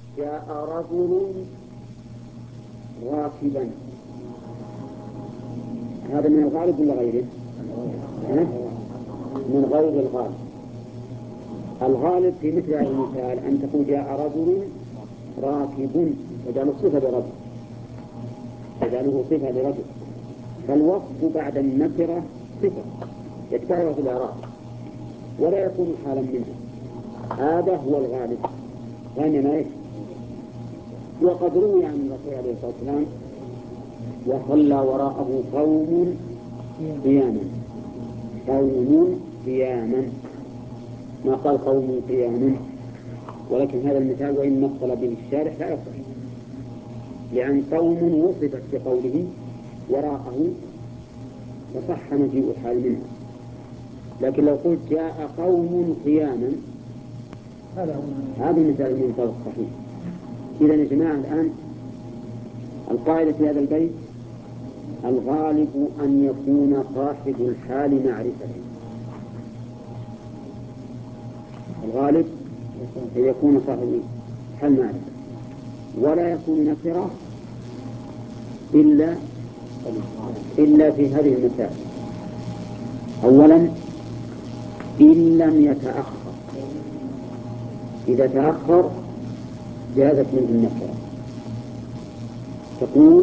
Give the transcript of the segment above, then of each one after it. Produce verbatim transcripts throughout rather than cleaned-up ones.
جاء رجل راكبا، هذا من الغالب ولا غيره؟ من غير الغالب. الغالب في مثل هذا المثال أن تقول جاء رجل راكب، وجعله صفة لرجل، وجعله صفة لرجل، فالوصف بعد النكرة صفة يتبعها في الإعراب ولا يكون حالا منه. هذا هو الغالب وإنما يكفي. وقد روي عن الرسول عليه الصلاة والسلام وصلى وراءه قوم قياما، قوم قياما، ما قال قوم قياما، ولكن هذا المثال وإن نقل به الشارح لا يصح، لأن قوم وصفت بقوله وراءه فصح مجيء الحال منه. لكن لو قلت جاء قوم قياما هذا مثال من طرق صحيح. إذا يا جماعة الآن القاعدة في هذا البيت الغالب أن يكون صاحب الحال معرفة، الغالب أن يكون صاحب الحال معرفة، ولا يكون نكرة إلا إلا في هذه المسائل. أولا إن لم يتأخر، إذا تأخر جازت منه النكرة، تقول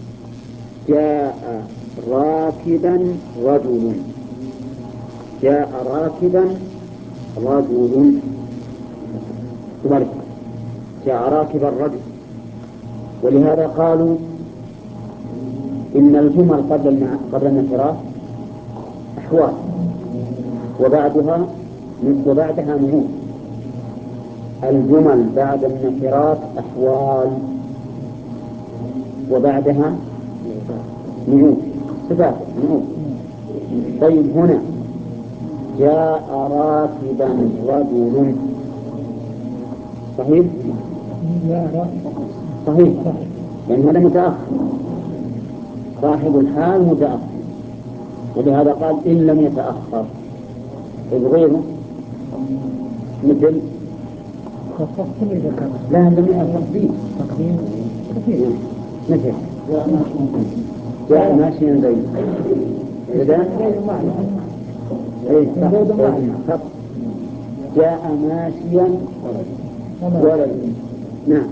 جاء راكبا رجل، جاء راكبا رجل، جاء راكبا رجل. ولهذا قالوا إن الجمل قبل النكرات أحوال وبعدها وبعدها نعوت. الجمل بعد النكرات أحوال وبعدها نعوت، صفات نعوت. طيب هنا جاء راكبا رجل، صحيح؟ صحيح، لأن هذا متأخر، صاحب الحال متأخر، ولهذا قال إن لم يتأخر. طيب غيره مثل لا لم يتأخر مثل جاء ماشيا زيد، إذا جاء ماشيا ولد، نعم.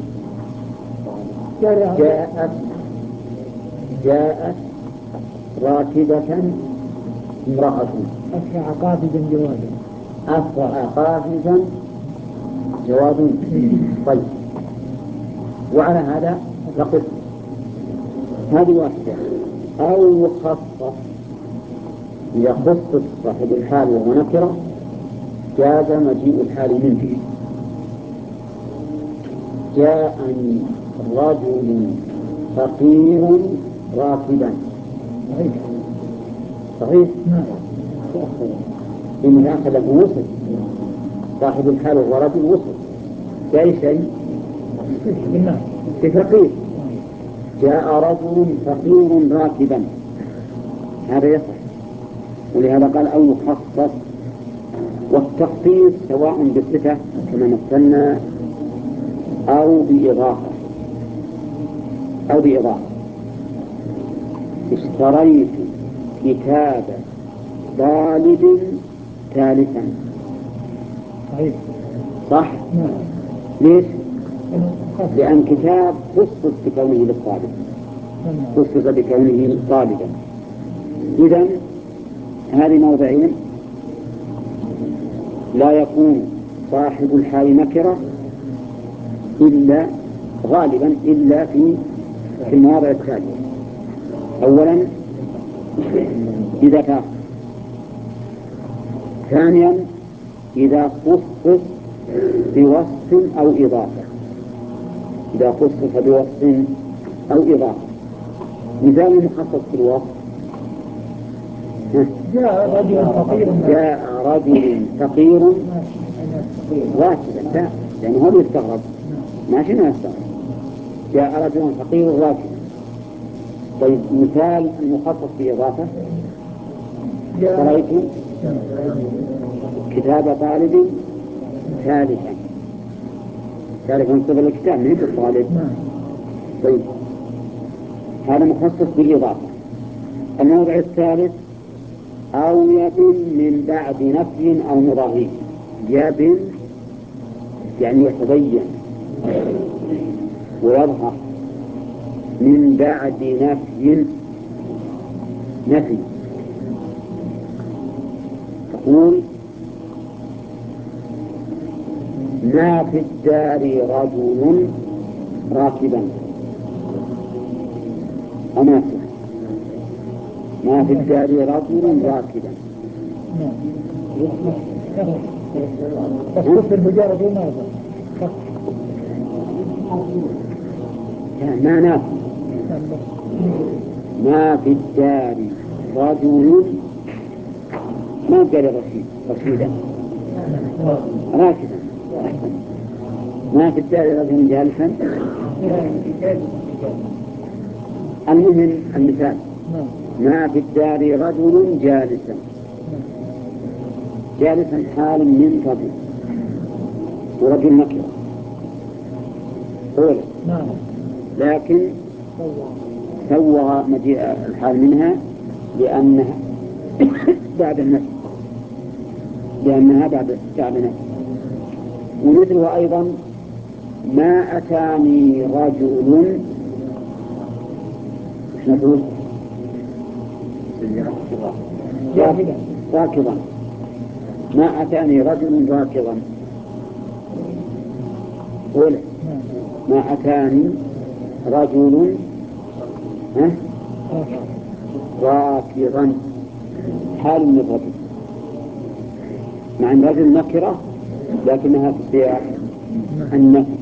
جاءت جاءت راكبة امرأة، أسرع قافزا جوادا، أسرع قافزا جواد. طيب وعلى هذا نقول هذه واحدة. أو خصص، يخصص صاحب الحال وهو نكرة جاز مجيء الحال منه. جاءني رجل فقير راكبا، صحيح؟ إن أخذ له وصف، صاحب الحال وهو رجل وصف بأي شيء؟ بفقير. جاء رجل فقير راكبا، هذا يصح. ولهذا قال أو خصص. والتخصيص سواء بصفة كما مثلنا أو بإضافة أو بإضافة. اشتريت كتاب طالب ثالثا، صح؟ ليش؟ لأن كتاب خصص بكونه للطالب، خصص بكونه طالبا. إذن هذه موضعين لا يكون صاحب الحال نكرة إلا غالبا إلا في في المواضع التالية. أولا إذا تأخر، ثانيا إذا خصص بوصف أو إضافة، إذا خصص بوصف أو إضافة. مثال مخصص بالوصف جاء رجل فقير، جاء رجل فقير راكبا، لأنه هو يستغرب ماشي ما يستغرب. جاء رجل فقير راكبا. طيب مثال المخصص بإضافة اشتريت كتاب طالب ثالثا، تعرف من قبل الكتاب من الطالب. طيب هذا مخصص بالإضافة. الموضع الثالث أو يبن من بعد نفي أو مضاهي. يبن يعني يتبين ويظهر من بعد نفي نفي. تقول ما في الدار رجل راكبا أماسه. ما في الدار رجل راكبا بس في المجرد وماذا ما نافي. ما في الدار رجل ما قال رشيد رشيدا راكبا. ما في الدار رجل جالسا. المهم المثال ما في الدار رجل جالسا. جالسا حال من رجل ورجل نكرة أولا لكن سوى مجيء الحال منها لأنها بعد النفي لأنها بعد بعد النفي. ومثله أيضا ما أتاني رجل ايش نقول راكضا. ما أتاني رجل راكضا. قول ما أتاني رجل راكضا حال من الرجل مع أن رجل نكرة لكنها في سياق النفي.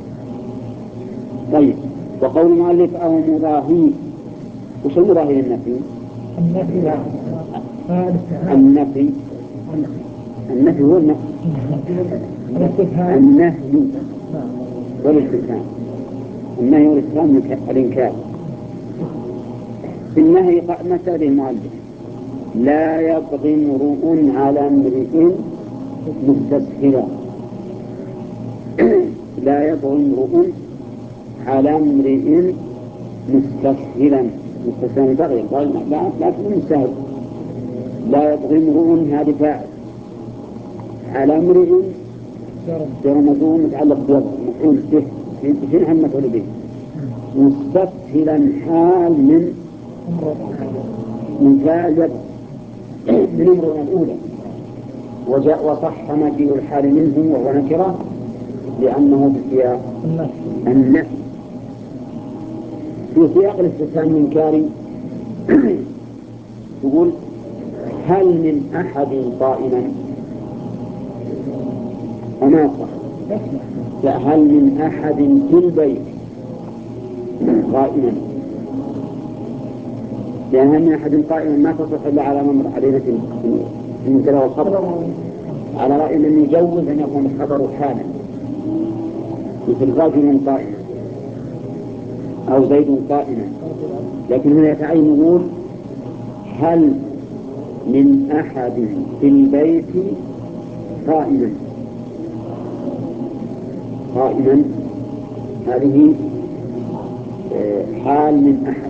طيب وقول المؤلف أو مضاهي. وش المضاهي للنفي؟ النفي النفي النفي هو النفي النهي والاستفهام. النهي والاستفهام الإنكار. في النهي مثل المؤلف لا يبغي امرؤ على امرئ مستسهلا. لا يبغي امرؤ على امرئ مستسهلا. مستسهلا بغي لا لا تكون مستهل. لا يبغي امرؤ هذه فاعل على امرئ جر مجرور متعلق بوضع مفعول به في عن مفعول به. مستسهلا حال من من فاعل يبغي من امرؤ الأولى. وجاء وصح مجيء الحال منه وهو نكرة لأنه في سياق النفي. في سياق الاستفهام الإنكاري يقول هل من أحد قائما أما صح. هل من أحد في البيت قائما. لأن هل من أحد قائما ما تصح إلا على ممر علينا في المبتدأ والخبر. على رأي من يجوز أن يكون الخبر حالا مثل رجل قائما أو زيد قائما. لكن هنا يتعين يقول هل من أحد في البيت قائما. قائما هذه حال من أحد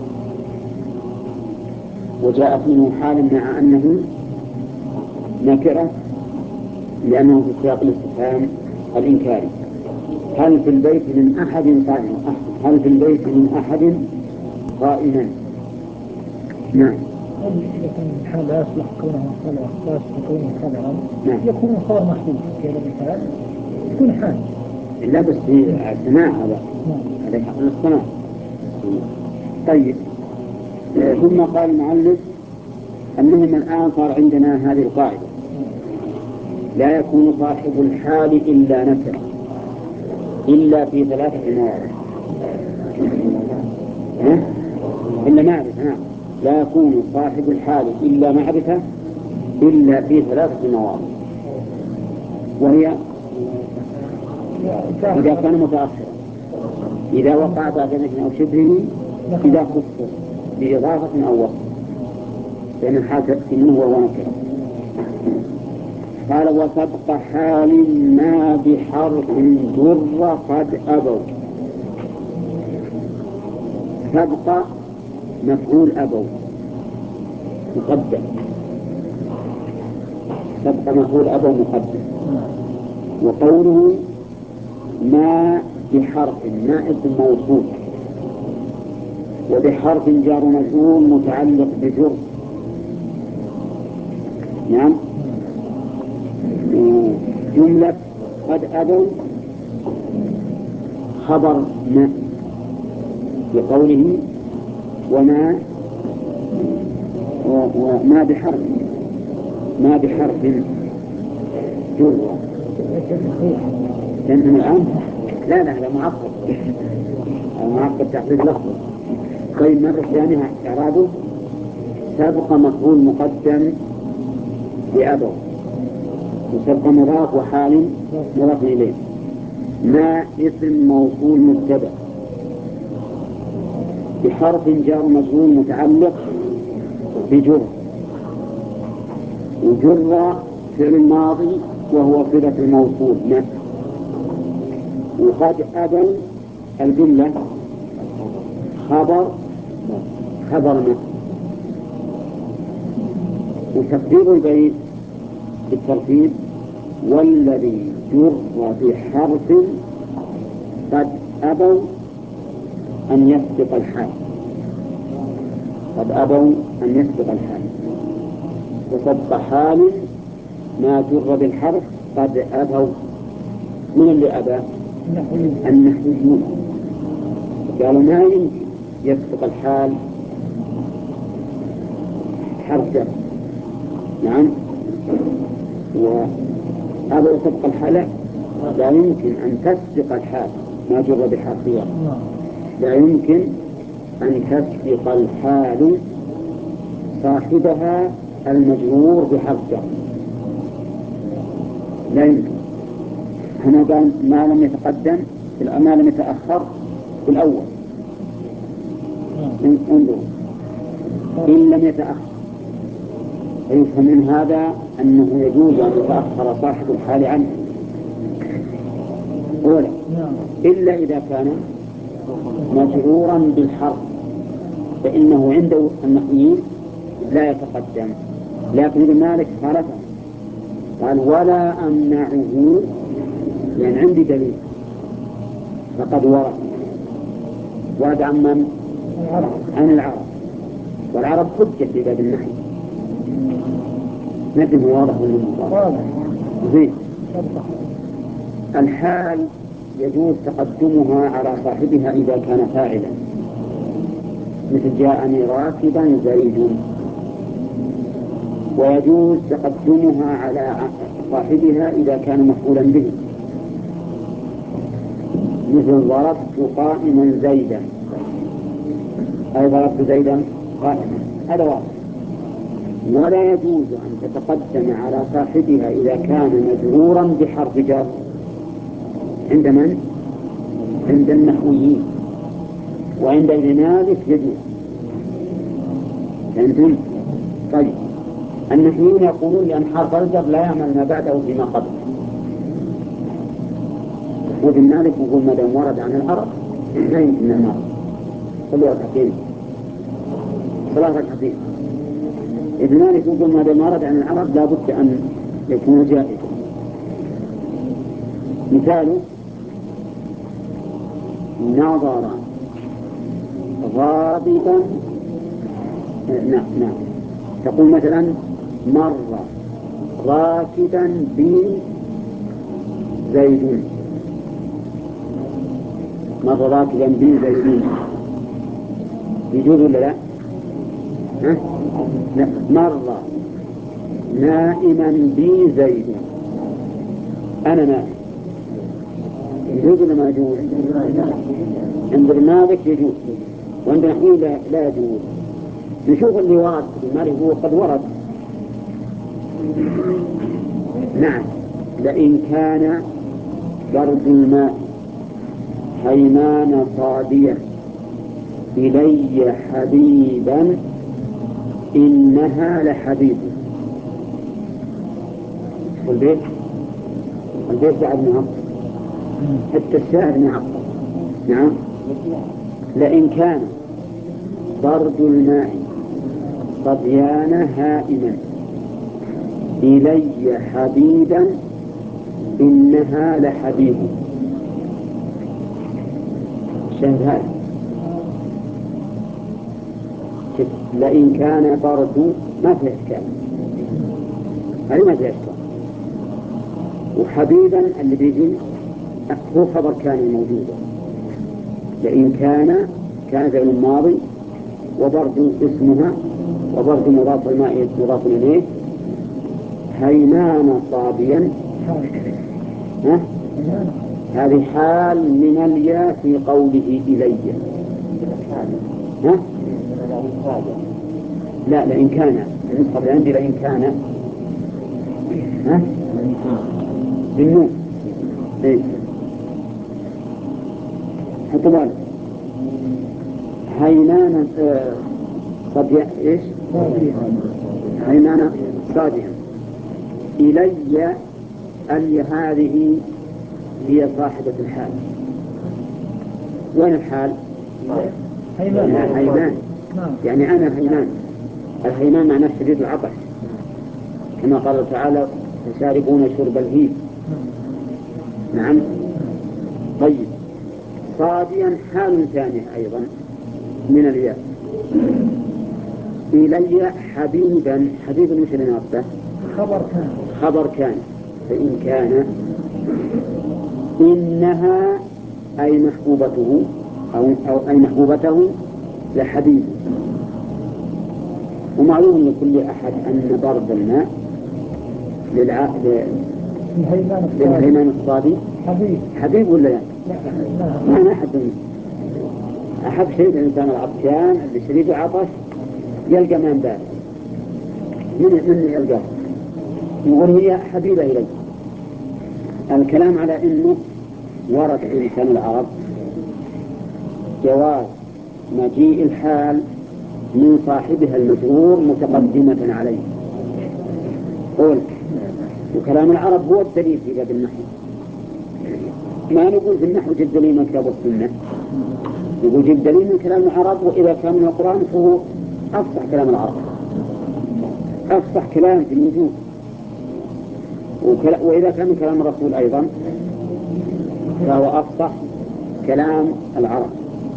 وجاءت منه حال مع أنه نكرة لأنه في سياق الاستفهام الإنكاري. هل في البيت من أحد قائما. هل في البيت من أحد قائما. نعم. يكون الحال لا يصلح كونه خبرا لا يصلح كونه خبرا. يكون خبر محدود في هذا المثال يكون حال. لا بس في السماع هذا هذا حق السماع. طيب ثم قال المؤلف أنهم الآن صار عندنا هذه القاعدة لا يكون صاحب الحال إلا نكرة إلا في ثلاثة مواضع. إلا معرفة. نعم لا يكون صاحب الحال إلا معرفة إلا في ثلاثة مواضع. وهي إذا كان متأخرا إذا وقع بعد نفي أو شبهه إذا خصص بإضافة أو وصف لأن الحال تأتي منه وهو نكرة. قال وسبق حال ما بحرف جر قد أبوا. سبق مفعول أبوا مقدم، سبق مفعول أبوا مقدم. وقوله ما بحرف ما اسم موصول، وبحرف جار مجرور متعلق بجر. نعم. جملة قد أبوا خبر ما بقوله وما وما بحرف ما بحرف جر. لأنه الآن لا لا هذا معقد، المعقد تحديد لفظه. طيب مرة ثانية إعرابه سبق مفعول مقدم بأبوا، وسبق مضاف وحال مضاف إليه. ما اسم موصول مبتدأ بحرف جار مجرور متعلق بجر، وجر فعل الماضي وهو صلة الموصول ما. وقد أبوا الجملة خبر خبر ما. وتقدير البيت بالترتيب والذي جر بحرف قد أبوا أن يسبق الحال، قد أبوا أن يسبق الحال. وسبق حال ما جر بالحرف قد أبوا. من اللي أبى؟ النحويون قالوا ما يمكن يسبق الحال حرف جر. نعم. وأبوا سبق الحال لا يمكن أن تسبق الحال ما جر بحرف جر، لا يمكن أن تسبق الحال صاحبها المجرور بحرف جر، لا يمكن. هنا قال ما لم يتقدم ما لم يتأخر في الأول. انظروا إن لم يتأخر يفهم من هذا أنه يجوز أن يتأخر صاحب الحال عنه أولا، إلا إذا كان مجرورا بالحرف فإنه عند النحويين لا يتقدم. لكن ابن مالك خالفه قال ولا أمنعه، يعني عندي دليل فقد ورد ورد عن من؟ عن العرب، والعرب حجة في باب النحو. لكن هو واضح من زين. الحال يجوز تقدمها على صاحبها إذا كان فاعلا، مثل جاءني راكبا زيد، ويجوز تقدمها على صاحبها إذا كان مفعولا به، مثل ضربت قائما زيدا، أي ضربت زيدا قائما، هذا واضح. ولا يجوز أن تتقدم على صاحبها إذا كان مجرورا بحرف جر عند من؟ عند النحويين، وعند ابن مالك يجوز. فهمتم؟ طيب النحويين يقولون لأن حرف الجر لا يعمل ما بعده فيما قبل، وابن مالك يقول ما دام ورد عن العرب لا يمكن المرض. صلوا ركعتين صلاة ركعتين. ابن مالك يقول ما دام ورد عن العرب لا بد أن يكون جائزا. مثاله نظر غاضبا، نعم نعم تقول مثلا مر راكبا بي زيد، مر راكبا بي زيد يجوز ولا لا؟ ها؟ لا. مر نائما بي زيد، أنا نائم، يجوز ولا ما يجوز؟ عند مالك يجوز، وعند نحوي لا, لا يجوز. نشوف اللي ورد في مالك هو قد ورد. نعم لئن كان برد الماء حيمان صاديا إلي حبيبا إنها لحبيب. والبيت البيت بعد معطل، حتى الشاهد معطل. نعم. لئن كان برد الماء صبيان هائما إلي حبيبا إنها لحبيب. الشاهد هذا لئن كان برد ما في إشكال، هذه ما في إشكال. وحبيبا اللي بيجي هو خبر كان موجود. لئن كان كان فعل ماضي وبرد اسمها وبرد مضاف الماء مضاف إليه هيمان صابيا. ها؟ هذه حال من الياء في قوله إلي. ها؟ لا لئن كان النسخة عندي لئن كان ها؟ بالنون. إيه؟ حتى بالك هيمان صبيا إيش؟ هيمان صابيا إلي. ألي هذه هي صاحبة الحال. وين الحال؟ هيمان. هيمان يعني أنا هيمان. الهيمان معناه شديد العطش كما قال تعالى يشاربون شرب الهيم. نعم. طيب صاديا حال ثانية أيضا من الياء. إلي حبيبا. حبيبا مش لناقصه خبر كان. خبر كان. فإن كان إنها أي محبوبته أو, أو أي محبوبته لحبيب. ومعلوم لكل أحد أن ضرب الماء للهيمان الصادي حبيب. حبيب ولا لا؟ ما ما أحب أحب شيء الإنسان العطشان اللي شديد عطش يلقى ماء بارد. من من يلقاه يقول هي حبيبة إليه. الكلام على إنه ورد في لسان العرب جواز مجيء الحال من صاحبها المجرور متقدمة عليه. قول وكلام العرب هو الدليل في باب النحو. ما نقول في النحو جد دليل من كتاب السنة، نقول جد دليل من كلام العرب. وإذا كان من القرآن فهو أفصح كلام العرب، أفصح كلام في الوجود. وإذا كان من كلام الرسول أيضا فهو أفصح كلام العرب.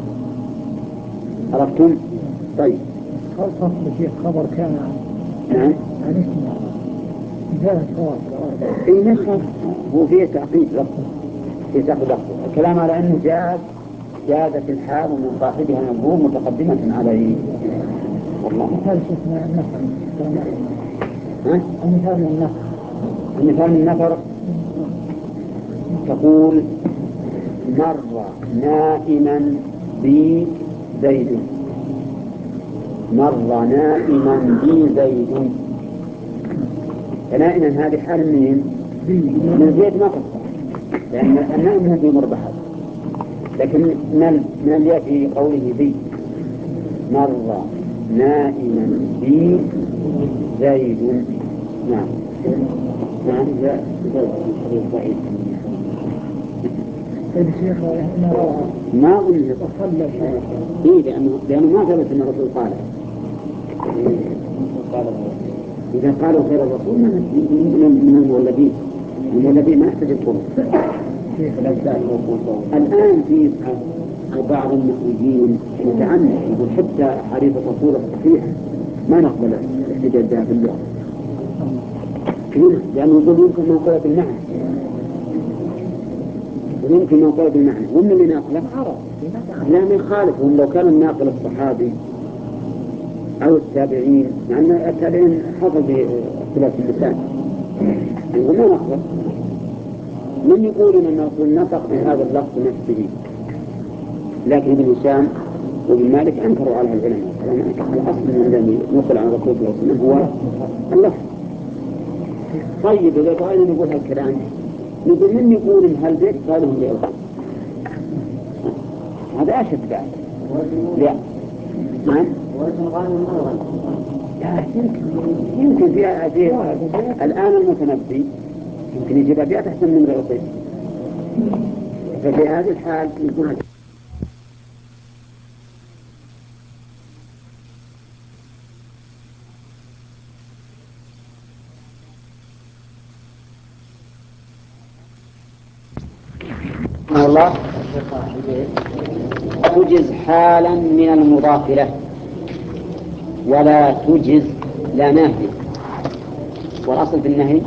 عرفتم؟ طيب خلصة في خبر كان. نعم. عن اسمه جاء الصواب. في نسخة هو فيه تعقيد لفظ في تعقيد لفظ. الكلام على أنه جاء جادت الحال من صاحبها المنظور متقدمة عليه. والله مثال شفنا النفر. ها؟ المثال من النفر. المثال من النفر تقول مر نائما بي زيد. مر نائما بي زيد. فنائما هذه حال من من زيد ما تصح لأن النائم هو بمر بحر. لكن من الياء في قوله بي مر نائما بي زيد. نعم. نعم. ما أقول إيه لأنه لأنه ما ثبت أن الرسول قال. إذا قالوا خير الرسول من المولدين المولدين ما يحتاج القرآن. الآن في بعض النحويين متعنت يقول حتى حديث الرسول الصحيح ما نقبل الاحتجاج بها في اللغة لأنه يقول يمكن منقولة بالمعنى يمكن منقولة بالمعنى. ومن اللي ناقله لا من خالفهم لو كان الناقل الصحابي أو التابعين مع أن التابعين حصل باختلاف اللسان يقول ما نقبل. من يقول أن الرسول نطق بهذا اللفظ نفسه. لكن ابن هشام وابن مالك أنكروا على العلماء الأصل من الذي نقل عن الرسول صلى الله عليه وسلم هو اللفظ. طيب إذا بغينا نقول هالكلام نقول من يقول إن هالبيت قالوا لأوضح هذا أشد بعد. لا نعم. لا يمكن يمكن في الآن المتنبي يمكن يجيبها بيئة تحت من العصيب. ففي هذه الحال يكون الله تجز حالا من المضاف له ولا تجز لا نهي. والأصل في النهي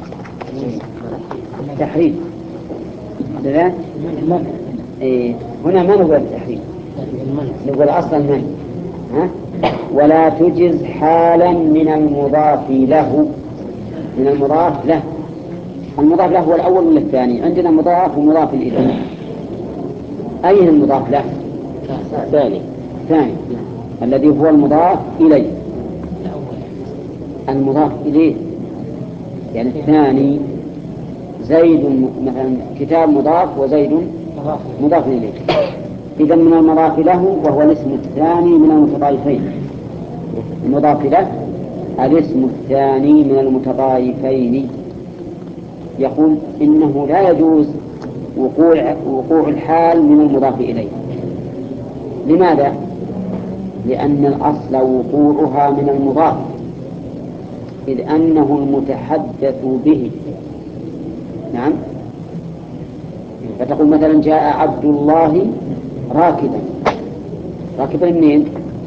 تحريم. لا إيه هنا ما نقول التحريم، نقول أصلا النهي. ها؟ ولا تجز حالا من المضاف له. من المضاف له، المضاف له هو الأول ولا الثاني؟ عندنا مضاف ومضاف إليه. أين المضاف له؟ الثاني. الثاني الذي هو المضاف إليه. المضاف إليه يعني الثاني. زيد مثلا كتاب مضاف وزيد مضاف إليه. إذا من المضاف له وهو الاسم الثاني من المتضايفين. المضاف له الاسم الثاني من المتضايفين. يقول إنه لا يجوز وقوع وقوع الحال من المضاف إليه. لماذا؟ لأن الأصل وقوعها من المضاف، إذ أنه المتحدث به. نعم. فتقول مثلا جاء عبد الله راكبا. راكبا منين؟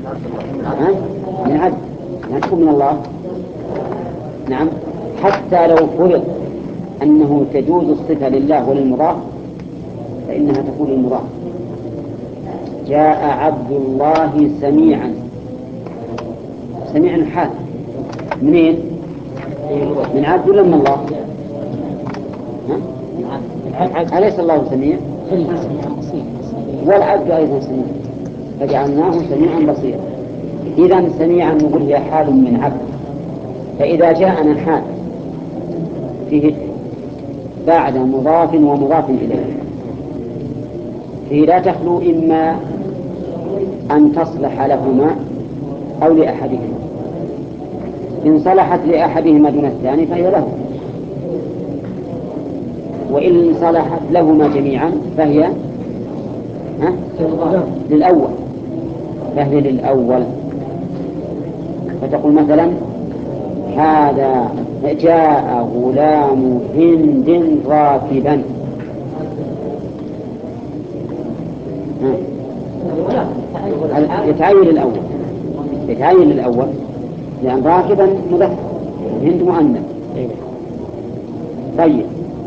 من عبد، لا تكون من الله. نعم. حتى لو فرض أنه تجوز الصفة لله وللمضاف فإنها تكون المضاف. جاء عبد الله سميعا. سميعا حال منين؟ من عبد ولا من الله؟ ها؟ أليس الله سميع؟ والعبد أيضا سميع، فجعلناه سميعا بصيرا. إذا سميعا نقول هي حال من عبد. فإذا جاءنا حال فيه بعد مضاف ومضاف إليه فيه لا تخلو إما أن تصلح لهما أو لأحدهما. إن صلحت لأحدهما دون الثاني فهي له، وإن صلحت لهما جميعا فهي ها؟ للأول. فهي للأول. فتقول مثلا هذا جاء غلام هند راكبا. يتعين الأول، يتعين الأول لأن راكبا مذكر وهند مؤنث. طيب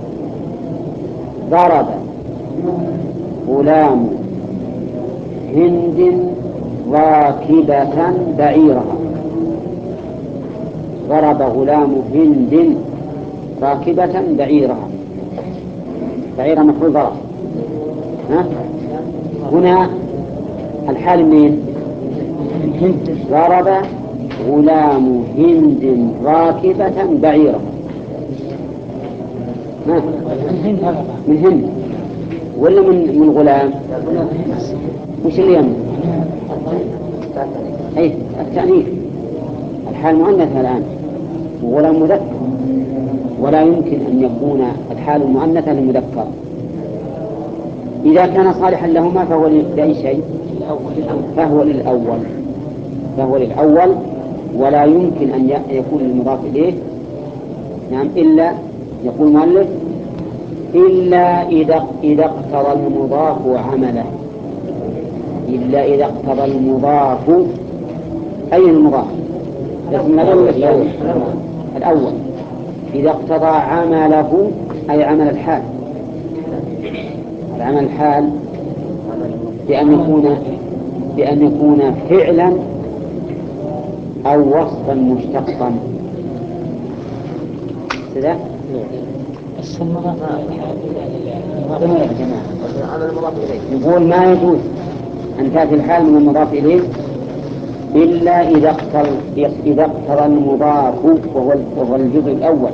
ضرب غلام هند راكبة بعيرها. ضرب غلام هند راكبة بعيرها. بعيرها مفعول ضرب. ها؟ هنا الحال منين؟ ضرب غلام هند راكبة بعيرها. من هند ولا من من غلام؟ وش اللي يمنع؟ أي التأنيث. الحال مؤنثة الآن وغلام مذكر، ولا يمكن أن يكون الحال المؤنثة للمذكر. إذا كان صالحا لهما فهو لأي شيء؟ فهو للأول. فهو للأول ولا يمكن أن يكون المضاف إليه. نعم. إلا يقول المؤلف إلا إذا إذا اقتضى المضاف عمله. إلا إذا اقتضى المضاف. أي المضاف؟ الأول. الأول إذا اقتضى عمله أي عمل الحال. العمل الحال بأن يكون بأن يكون فعلا أو وصفا مشتقا. كذا يقول ما يجوز أن تأتي الحال من المضاف إليه إلا إذا اقتضى إذا اقتضى المضاف وهو وهو الجزء الأول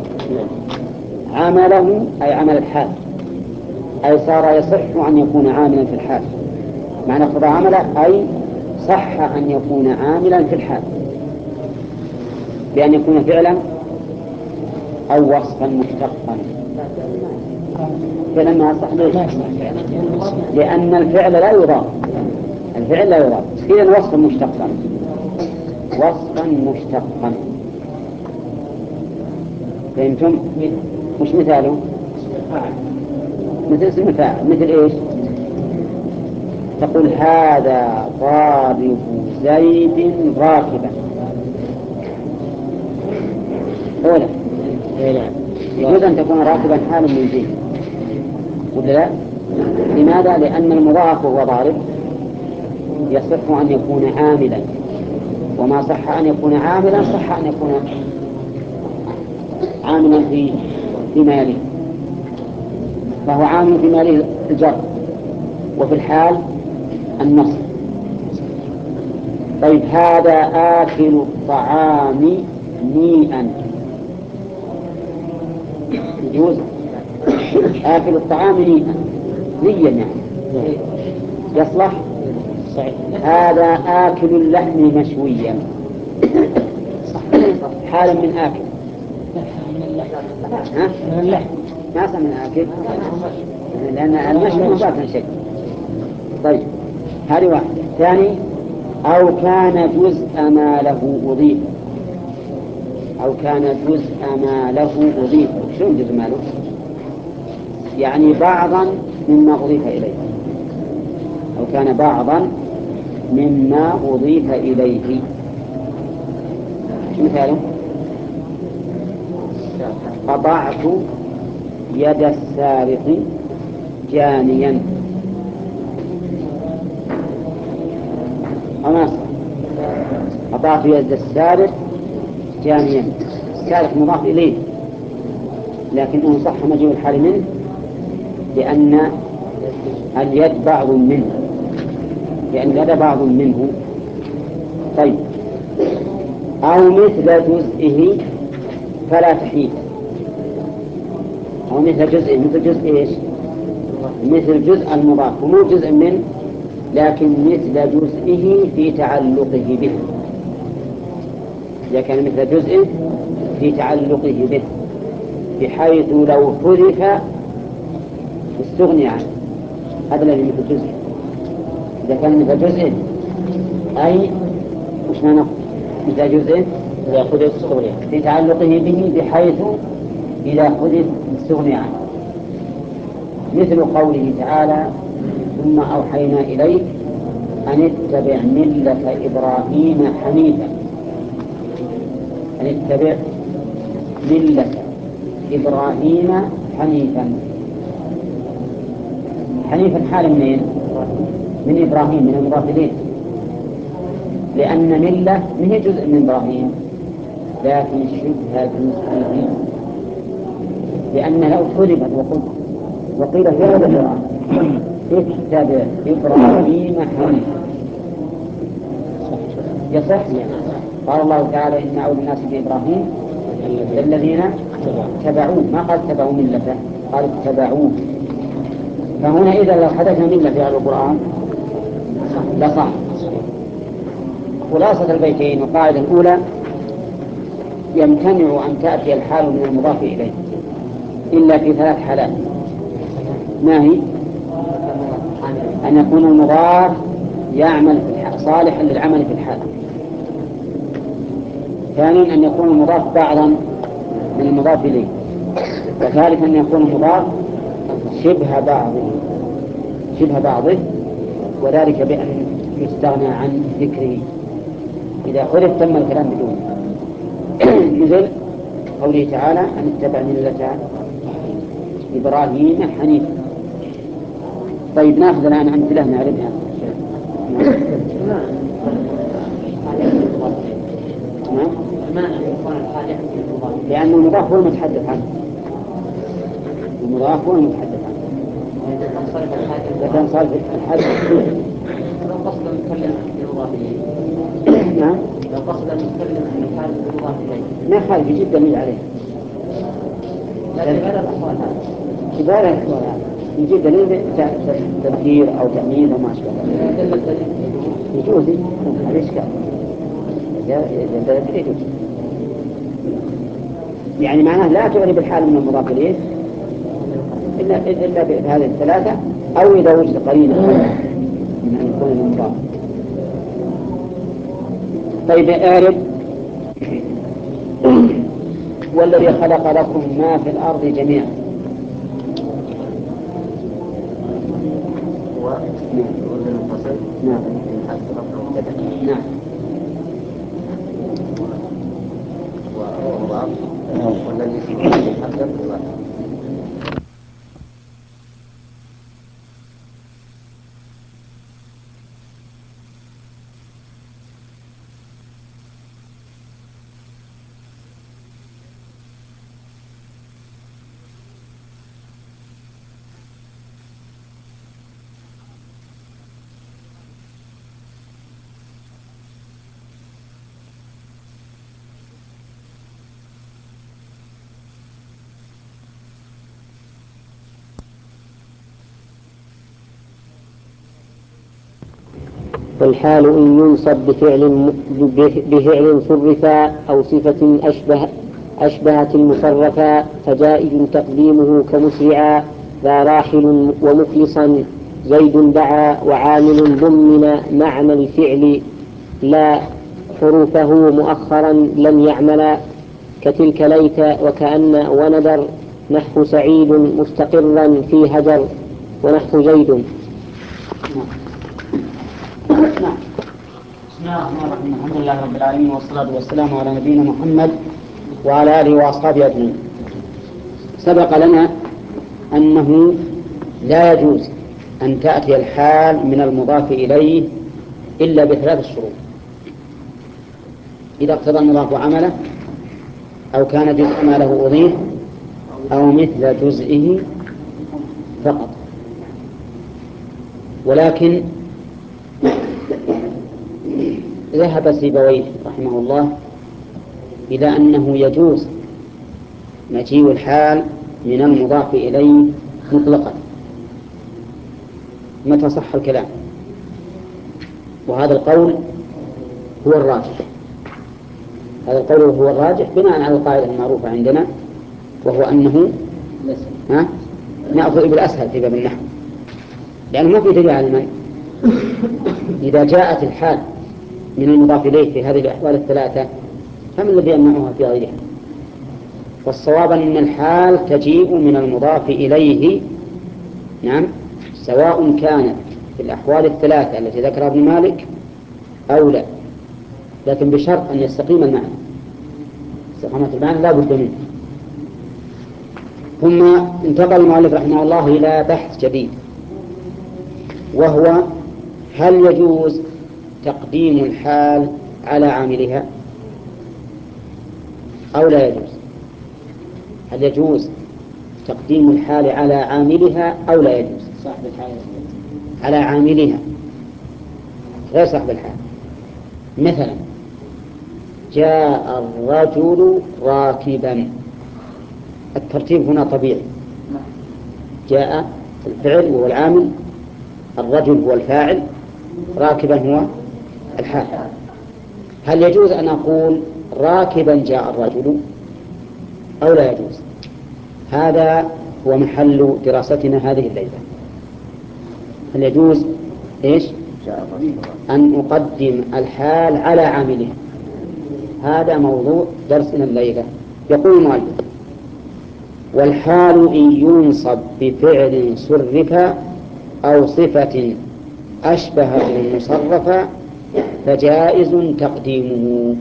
عمله أي عمل الحال، أي صار يصح أن يكون عاملا في الحال. معنى اقتضى عمله أي صح أن يكون عاملا في الحال بأن يكون فعلا أو وصفا مشتقا. فعل ما يصح ليش؟ لأن الفعل لا يضاف، الفعل لا يضاف، إذا وصفا مشتقا، وصفا مشتقا. فهمتم؟ مش مثاله؟ مثل اسم الفاعل، مثل إيش؟ تقول هذا ضارب زيد راكبا. أولا يجوز أن تكون راكبا حال من زيد ولا لا؟ لماذا؟ لأن المضاف وهو ضارب يصح أن يكون عاملا، وما صح أن يكون عاملا صح أن يكون عاملا في في ماله، فهو عامل في ماله الجر، وفي الحال النصب. طيب هذا آكل الطعام نيئا، يجوز آكل الطعام نيئا نيا يعني يصلح. هذا آكل اللحم مشويا حالا من آكل، ها؟ من اللحم ما صار من آكل، لأن المشوي مباشرة شيء. طيب هذه واحدة. ثاني أو كان جزء ما له أضيف، أو كان جزء ما له أضيف. شلون جزء ما له؟ يعني بعضا مما أضيف إليه، أو كان بعضا مما أضيف إليه. شو مثاله؟ قطعت يد السارق جانيا. أو قطعت يد السارق جانيا، السارق مضاف إليه لكنه صح مجيء الحال منه لأن اليد بعض منه، لأن اليد بعض منه. طيب أو مثل جزئه فلا تحيل، أو مثل جزئه، مثل جزء إيش؟ مثل جزء المضاف، ومو جزء منه لكن مثل جزئه في تعلقه به، إذا كان مثل جزئه في تعلقه به بحيث لو حذف استغني عنه. هذا الذي مثل جزئه. إذا كان مثل جزئه أي مش معنى مثل جزئه إذا حذف استغني عنه في تعلقه به بحيث إذا حذف استغني عنه، مثل قوله تعالى ثم أوحينا إليك أن اتبع ملة إبراهيم حنيفا. أن اتبع ملة إبراهيم حنيفا. حنيفا حال منين؟ من إبراهيم، من المضاف إليه، لأن ملة من هي جزء من إبراهيم لكن شبه جزئه، لأن لو حذفت وقلت وقيل في هذا القرآن اتبع إبراهيم حنيفا يصح. قال الله تعالى إن أولى الناس بإبراهيم الذين تبعوه، ما قال تبعوا ملته، قال اتبعوه. فهنا إذا لو حدثنا ملة في هذا القرآن لصح. خلاصة البيتين والقاعدة الأولى يمتنع أن تأتي الحال من المضاف إليه إلا في ثلاث حالات. ما هي؟ أن يكون المضاف يعمل صالحا للعمل في الحال. ثانيا أن يكون المضاف بعضا من المضاف إليه. وثالثا أن يكون المضاف شبه بعضه شبه بعضه وذلك بأن يستغنى عن ذكره. إذا حذف تم الكلام بدونه. مثل قوله تعالى أن اتبع ملة إبراهيم حنيفا. طيب نأخذ الآن أمثلة نعرفها. لأن المضاف هو المتحدث عنه، المضاف هو المتحدث عنه. إذا كان صار في الحدث لو قصد المتكلم بالمضاف إليه. نعم. لو قصد المتكلم أن الحال بالمضاف إليه ما خالف يجيب دليل عليه. لكن غير الأحوال هذا كبار الأحوال يجيب دليل تذكير أو تأمين أو ما أشبه ذلك. يجوز هذا إشكال. يعني معناه لا تعرب الحال من المضاف إليه إلا إلا بهذه الثلاثة، أو إذا وجد قرينة من أن يكون المضاف. طيب اعرف والذي خلق لكم ما في الأرض جميعا. نعم نعم والذي في كل والحال إن ينصب بفعل بفعل صرفا أو صفة أشبه أشبهت المصرفا فجائز تقديمه كمسرعا ذا راحل ومخلصا زيد دعا وعامل ضمن معنى الفعل لا حروفه مؤخرا لم يعملا كتلك ليت وكأن وندر نحو سعيد مستقرا في هجر ونحو زيد. نعم. بسم الله الرحمن الرحيم. الحمد لله رب العالمين والصلاة والسلام على نبينا محمد وعلى آله وأصحابه أجمعين. سبق لنا أنه لا يجوز أن تأتي الحال من المضاف إليه إلا بثلاث شروط: إذا اقتضى المضاف عمله، أو كان جزء ما له أضيف، أو مثل جزئه فقط. ولكن ذهب سيبويه رحمه الله إلى أنه يجوز مجيء الحال من المضاف إليه مطلقا متى صح الكلام، وهذا القول هو الراجح. هذا القول هو الراجح بناء على القاعدة المعروفة عندنا، وهو أنه ها نأخذ بالأسهل في باب النحو، لأنه ما في دليل على المنع. إذا جاءت الحال من المضاف إليه في هذه الأحوال الثلاثة فما الذي يمنعها في غيرها؟ والصواب أن الحال تجيء من المضاف إليه، نعم، سواء كانت في الأحوال الثلاثة التي ذكرها ابن مالك أو لا، لكن بشرط أن يستقيم المعنى. استقامة المعنى لا بد منه. ثم انتقل المؤلف رحمه الله إلى بحث جديد، وهو هل يجوز تقديم الحال على عاملها أو لا يجوز؟ هل يجوز تقديم الحال على عاملها أو لا يجوز؟ صاحب الحال على عاملها غير صاحب الحال. مثلا جاء الرجل راكبا، الترتيب هنا طبيعي، جاء الفعل وهو العامل، الرجل هو الفاعل، راكبا هو الحال. هل يجوز أن أقول راكبا جاء الرجل أو لا يجوز؟ هذا هو محل دراستنا هذه الليلة. هل يجوز إيش؟ أن أقدم الحال على عامله؟ هذا موضوع درسنا الليلة. يقول المؤلف: والحال إن ينصب بفعل صرفا أو صفة أشبه المصرفة فجائز تقديمه.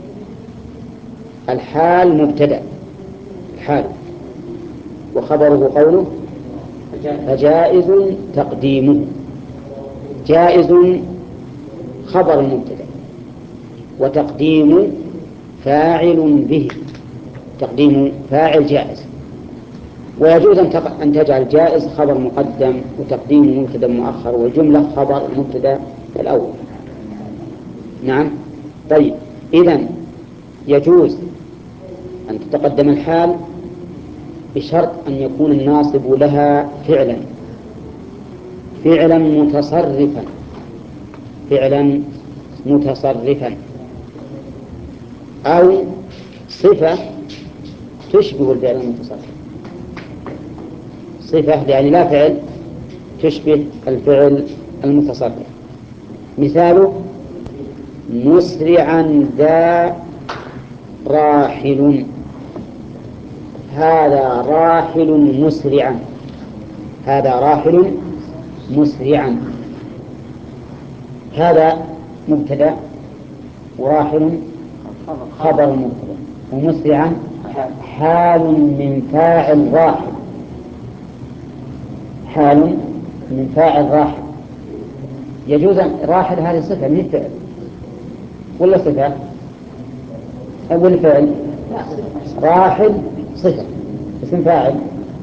الحال مبتدأ، الحال وخبره قوله فجائز تقديمه. جائز خبر المبتدأ، وتقديم فاعل به، تقديم فاعل جائز. ويجوز أن تجعل جائز خبر مقدم وتقديم مبتدأ مؤخر، والجملة خبر المبتدأ الأول. نعم. طيب، إذن يجوز أن تتقدم الحال بشرط أن يكون الناصب لها فعلا فعلا متصرفا فعلا متصرفا أو صفة تشبه الفعل المتصرف، صفة يعني لا فعل تشبه الفعل المتصرف. مثاله مسرعا ذا راحل، هذا راحل مسرعا، هذا راحل مسرعا. هذا مبتدأ وراحل خبر مبتدأ، ومسرعا حال من فاعل راحل، حال من فاعل راحل. يجوز راحل هذه صفة من الفعل ولا صفة؟ أول فعل راحل صفة اسم فاعل.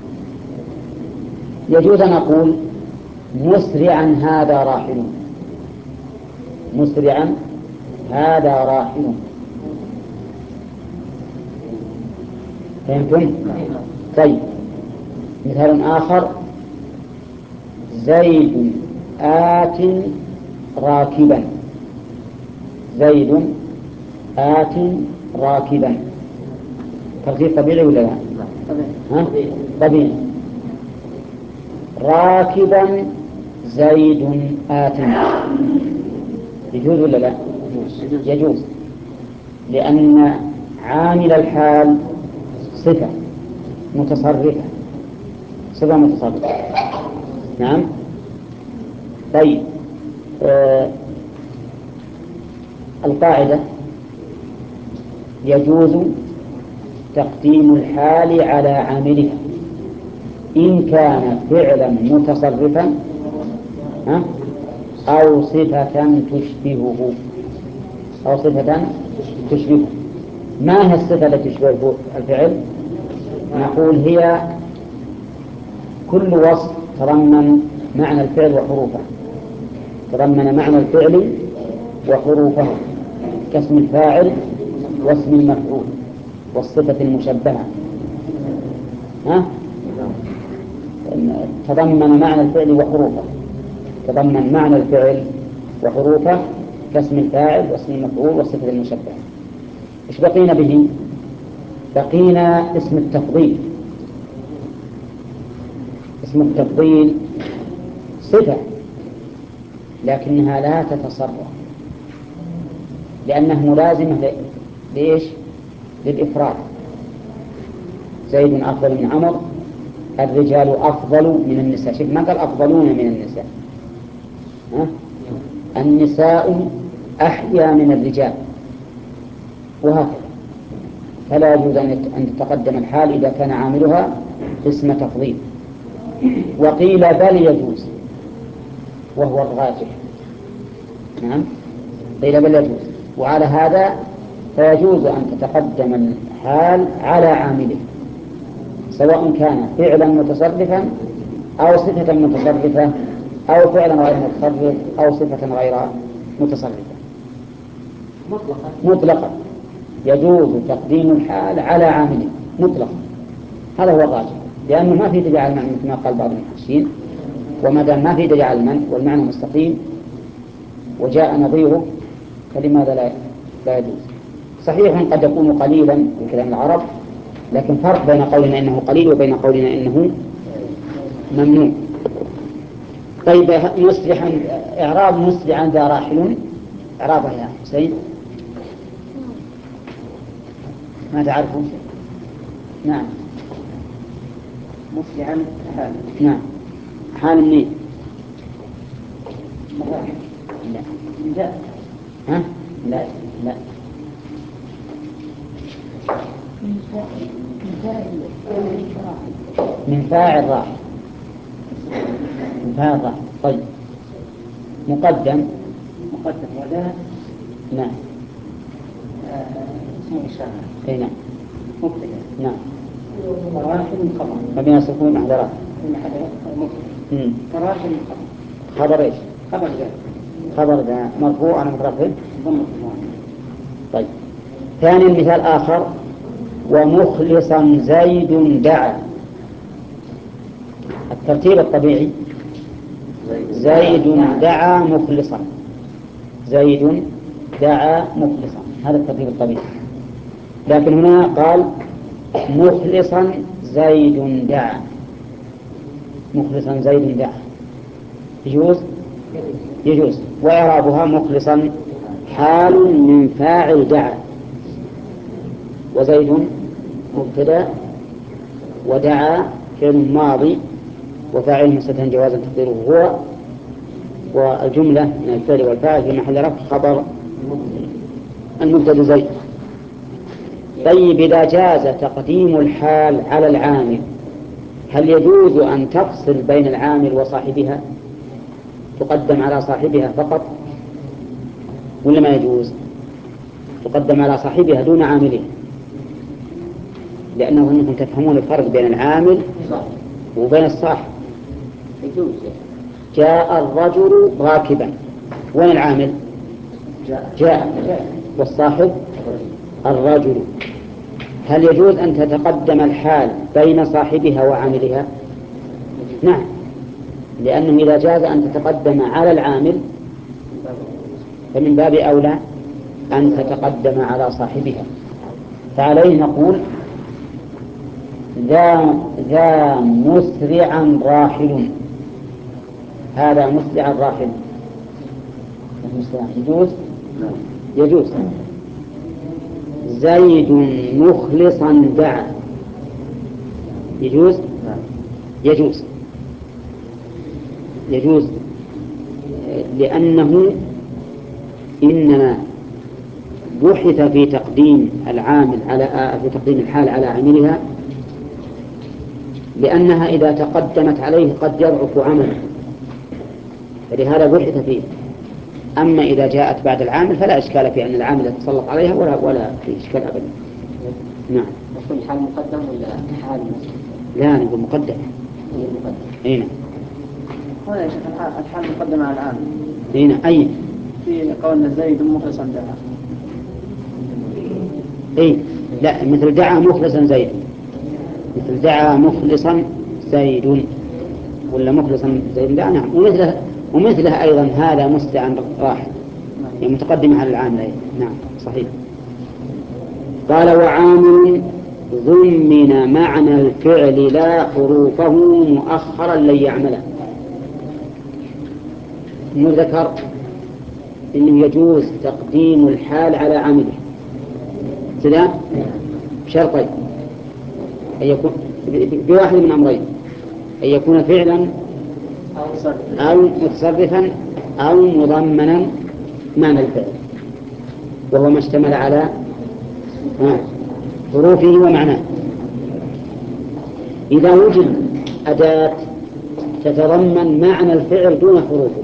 يجوز أن أقول مسرعا هذا راحل، مسرعا هذا راحل. فهمتم؟ طيب مثال آخر زيد آت راكبا، زيد آت راكبا. ترتيب طبيعي ولا لا؟ ها؟ طبيعي. راكبا زيد آت، يجوز ولا لا؟ يجوز، لأن عامل الحال صفة متصرفة، صفة متصرفة. نعم. طيب آه القاعدة يجوز تقديم الحال على عامله إن كان فعلا متصرفا أو صفة تشبهه، أو صفة تشبهه. ما هي الصفة التي تشبه الفعل؟ نقول هي كل وصف تضمن معنى الفعل وحروفه، تضمن معنى الفعل وحروفه كاسم الفاعل واسم المفعول والصفة المشبهة. ها؟ تضمن معنى الفعل وحروفه، تضمن معنى الفعل وحروفه كاسم الفاعل واسم المفعول والصفة المشبهة. إيش بقينا به؟ بقينا اسم التفضيل. اسم التفضيل صفة لكنها لا تتصرف لأنه ملازمة لإيش؟ للإفراد. زيد أفضل من عمر، الرجال أفضل من النساء. شوف ما قال أفضلون من النساء، ها؟ النساء أحيا من الرجال، وهكذا. فلا يجوز أن تتقدم الحال إذا كان عاملها اسم تفضيل. وقيل بل يجوز وهو الراجح. نعم، قيل بل يجوز. وعلى هذا فيجوز أن تتقدم الحال على عامله سواء كان فعلا متصرفا أو صفة متصرفة أو فعلا غير متصرف أو صفة غير متصرفة مطلقا. مطلقا يجوز تقديم الحال على عامله مطلقا. هذا هو الراجح، لأنه ما في داعي المعنى كما قال بعض المحشين، وما دام ما في داعي المعنى والمعنى مستقيم وجاء نظيره فلماذا لا لا يجوز؟ صحيح قد يكون قليلا في كلام العرب، لكن فرق بين قولنا إنه قليل وبين قولنا إنه ممنوع. طيب مسرعا، إعراب مسرعا ذا راحل، إعرابها يا حسين ما تعرفون؟ نعم. مسرعا حال. نعم. حال منين؟ لا. لا. ها؟ لا لا. من فاعل راحل. من فاعل راحل. طيب مقدم. مقدم ولا. نعم. اسم إشارة. أي نعم. مبتدأ. نعم. راحل خبر. ما بين سكون محذرات. مبتدأ. راحل خبر. خبر إيش؟ خبر ذا. خبر ذا مرفوع أنا مترفع. ضمن. طيب ثاني مثال آخر ومخلصا زيد دعا. الترتيب الطبيعي زيد دعا مخلصا، زيد دعا مخلصا، هذا الترتيب الطبيعي. لكن هنا قال مخلصا زيد دعا، مخلصا زيد دعا يجوز يجوز وإعرابها مخلصا حال من فاعل دعا، وزيد مبتدأ ودعا فعل ماضي وفاعل مستتر جوازا تقديره هو، والجملة من الفعل والفاعل في محل رفع خبر المبتدأ زيد. طيب إذا جاز تقديم الحال على العامل هل يجوز أن تفصل بين العامل وصاحبها تقدم على صاحبها فقط ولا ما يجوز؟ تقدم على صاحبها دون عاملها، لأنه أنكم تفهمون الفرق بين العامل وبين الصاحب. جاء الرجل راكبا، وين العامل؟ جاء، والصاحب الرجل. هل يجوز أن تتقدم الحال بين صاحبها وعاملها؟ نعم، لأنه إذا جاز أن تتقدم على العامل فمن باب أولى أن تتقدم على صاحبها. فعليه نقول ذا ذا مسرعا راحل، هذا مسرعا راحل يجوز يجوز. زيد مخلصا دعا يجوز يجوز يجوز لأنه إنما بحث في تقديم العامل على في تقديم الحال على عاملها لأنها إذا تقدمت عليه قد يضعف عمله، فلهذا بحث فيه. أما إذا جاءت بعد العامل فلا إشكال في أن العامل يتسلط عليها ولا ولا في إشكال أبدا. نعم. نقول حال مقدم ولا حال مسلم؟ لا نقول مقدم. هي مقدم. أي نعم. هنا يا شيخ الحال مقدم على العامل. أي نعم. أي. في قولنا زيد مخلصا دعا. أي لا، مثل دعا مخلصا زيد، مثل دعا مخلصا زيد ولا مخلصا زيد لا. نعم. ومثله ومثله أيضا هذا مستعن راحل يعني متقدم على العامل. نعم صحيح. قال وعامل ضمن معنى الفعل لا حروفه مؤخرا لن يعمله. ذكر إنه يجوز تقديم الحال على عامله كذا بشرطين، أن يكون بواحد من أمرين، أن يكون فعلا أو متصرفا أو مضمنا معنى الفعل، وهو ما اشتمل على حروفه ومعناه. إذا وجد أداة تتضمن معنى الفعل دون حروفه،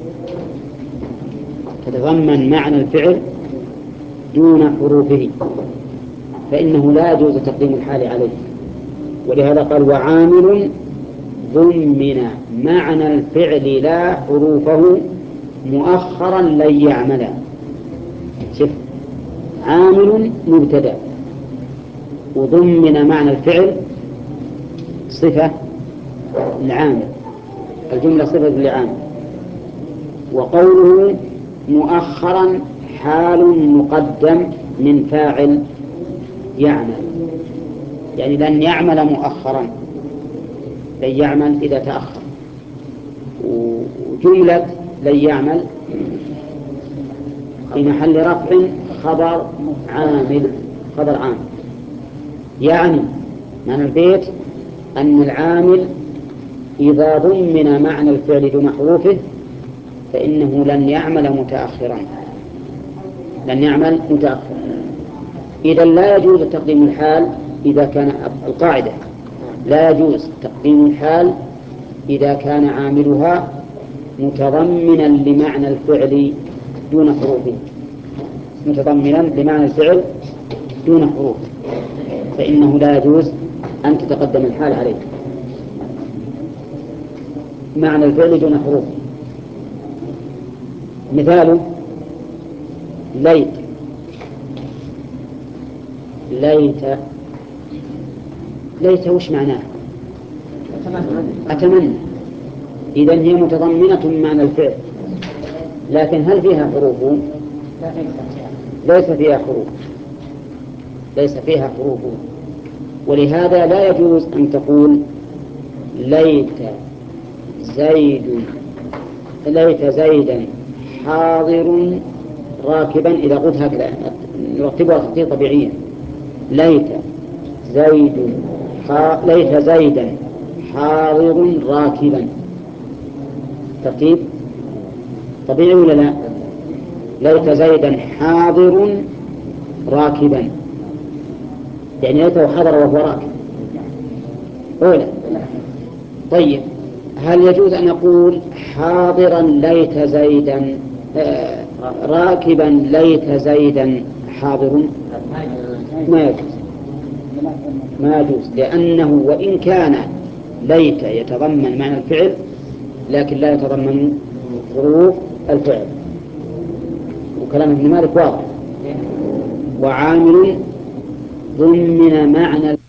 تتضمن معنى الفعل دون حروفه، فإنه لا يجوز تقديم الحال عليه. ولهذا قال وعامل ضمن معنى الفعل لا حروفه مؤخرا لن يعمل. شوف، عامل مبتدأ وضمن معنى الفعل صفة العامل، الجملة صفة لعامل، وقوله مؤخرا حال مقدم من فاعل يعمل، يعني لن يعمل مؤخرا، لن يعمل إذا تأخر. وجملة لن يعمل في محل رفع خبر عامل، خبر عامل. يعني معنى البيت أن العامل إذا ضمن معنى الفعل دون حروفه فإنه لن يعمل متأخرا، لن يعمل متأخرا. إذا لا يجوز تقديم الحال إذا كان القاعدة لا يجوز تقديم الحال إذا كان عاملها متضمنا لمعنى الفعل دون حروفه، متضمنا لمعنى الفعل دون حروف، فإنه لا يجوز أن تتقدم الحال عليه معنى الفعل دون حروف. مثال ليت، ليت ليت وش معناه؟ أتمنى. إذن هي متضمنة معنى الفعل، لكن هل فيها حروف؟ ليس فيها حروف، ليس فيها حروف. ولهذا لا يجوز أن تقول ليت زيد ليت زيدا حاضر راكبا، إذا قلت هكذا نرتبها ترتيب طبيعيا، ليت زيد حا... ليت زيدا حاضر راكبا، ترتيب طبيعي ولا لا؟ ليت زيدا حاضر راكبا، يعني ليته حضر وهو راكب أولى. طيب هل يجوز أن نقول حاضرا ليت زيدا آه راكبا ليت زيدا حاضر؟ ما يجوز، ما يجوز، لأنه وإن كان ليت يتضمن معنى الفعل لكن لا يتضمن ظروف الفعل، وكلام ابن مالك واضح. وعامل ضمن معنى